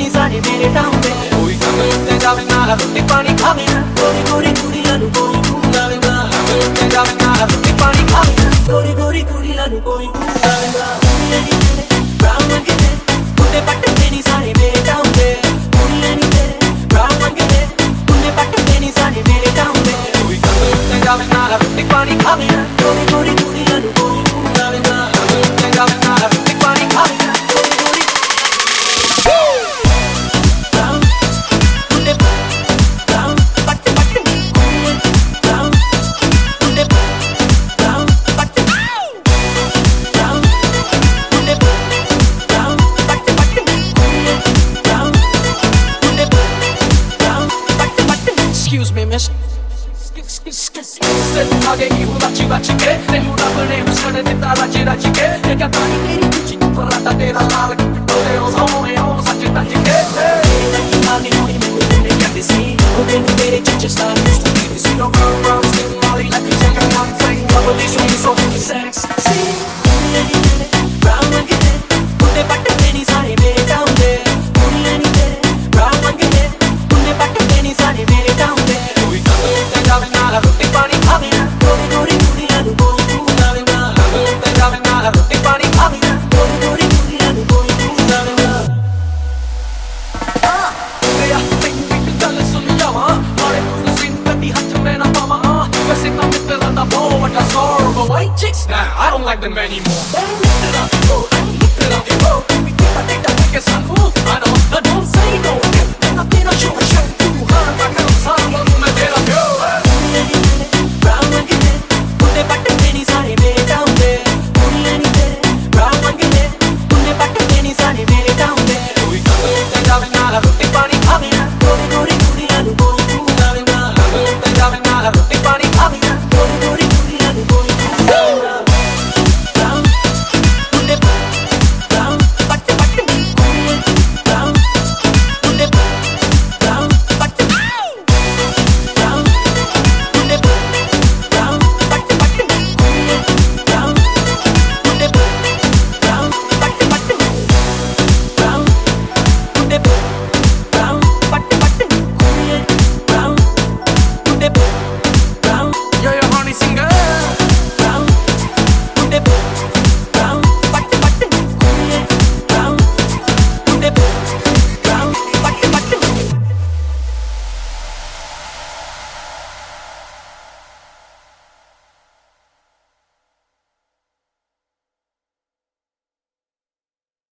ਨਹੀਂ ਸਾਰੇ ਮੇਰੇ ਟਾਉਂਦੇ ਕੋਈ ਕੰਮ ਉੱਤੇ ਜਾਵੇ ਨਾਲ ਰੋਟੀ ਪਾਣੀ ਖਾਵੇ ਨਾ ਗੋਰੀ ਗੋਰੀ ਕੁੜੀਆਂ ਨੂੰ ਕੋਈ ਭੁਲਾਵੇ ਨਾ ਉੱਤੇ ਜਾਵੇ ਨਾਲ ਰੋਟੀ ਪਾਣੀ ਖਾਵੇ ਨਾ ਗੋਰੀ ਗੋਰੀ ਕੁੜੀਆਂ ਨੂੰ ਕੋਈ ਭੁਲਾਵੇ ਨਾ ਕੁੜੀਆਂ ਨਹੀਂ ਤੇਰੇ ਬਰਾਊਨ ਮੰਗੇ ਨੇ ਕੁੱਤੇ ਪੱਟਦੇ ਨਹੀਂ ਸਾਰੇ ਮੇਰੇ ਟਾਉਂਦੇ ਕੁੜੀਆਂ ਨਹੀਂ ਤੇਰੇ ਬਰਾਊਨ ਮੰਗੇ ਨੇ ਕੁੱਤੇ ਪੱਟਦੇ ਨਹੀਂ ਸਾਰੇ ਮੇਰੇ ਟਾਉਂਦੇ ਕੋਈ ਕੰਮ ਉੱਤੇ ਜਾਵੇ ਨਾਲ ਰੋਟੀ ਪਾਣੀ ਖਾਵੇ ਨਾ ਗੋਰੀ ਗੋਰੀ ਕੁੜੀਆਂ ਨੂੰ ਕੋਈ ਭੁਲਾਵੇ ਨਾ ਉੱਤੇ ਜਾਵੇ ਨਾਲ ਰੋਟੀ ਪਾਣੀ ਖਾਵੇ ਨਾ Excuse me, miss. आगे ही हूँ बच्ची बच्ची के तेनू रब ने हुस्न दिता रच रच के ये क्या कहानी तेरी कुछ पराता तेरा लाल तोरे ओ सोने ओ सच तच के तेरी आगे हुई मैं तेरे क्या दिसी ओ तेनू तेरे चच star used to be this you don't run around sitting molly like you take a one thing love these songs so sexy brown again कुत्ते पट्टे नहीं सारे मेरे टाउंडे कुड़ियां नहीं तेरे brown again कुत्ते पट्टे नहीं सारे मेरे टाउंडे कोई कब ते जावे ना रोटी पानी खावे ना गोरी गोरी कुड़ियां ਨੂੰ ਕੋਈ ਭੁਲਾਵੇ ਨਾ ਤੇ ਜਾਵੇ ਨਾ ਰੋਟੀ ਪਾਣੀ ਖਾਵੇ ਨਾ ਗੋਰੀ ਗੋਰੀ ਕੁੜੀਆਂ ਨੂੰ ਕੋਈ ਭੁਲਾਵੇ ਨਾ ਮੇਰਾ ਤੈਨੂੰ ਇੱਕ ਗੱਲ ਸੁਣ ਜਾਵਾਂ ਮਾਰੇ ਨੂੰ ਜ਼ਿੰਦਗੀ ਹੱਥ ਮੈਂ ਨਾ ਪਾਵਾਂ ਵੈਸੇ ਤਾਂ ਮਿੱਤਰਾਂ ਦਾ ਬਹੁਤ ਵੱਡਾ ਜ਼ੋਰ but white chicks nah I don't like them anymore